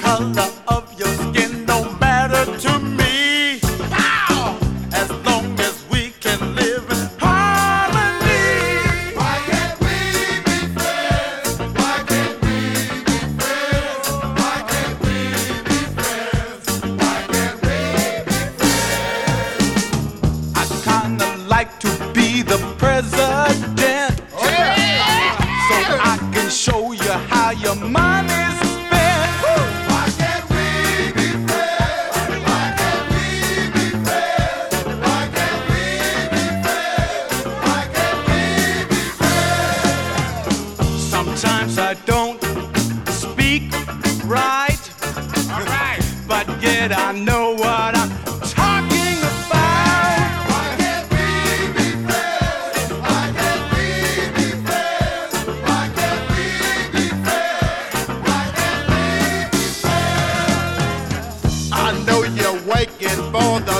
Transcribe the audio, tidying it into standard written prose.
color of your skin don't matter to me. Pow! As long as we can live in harmony. Why can't we be friends? Why can't we be friends? Why can't we be friends? Why can't we be friends? I kinda like to be the president. Oh yeah! So I can show you how your money's spent. Why can't we be friends? Why can't we be friends? Why can't we be friends? Why can't we be friends? Sometimes I don't speak right. All right. But yet I know what I'm talking about. Why can't we be friends? Why can't we be friends? Why can't we be friends? Why can't we be friends? I know you're waiting for the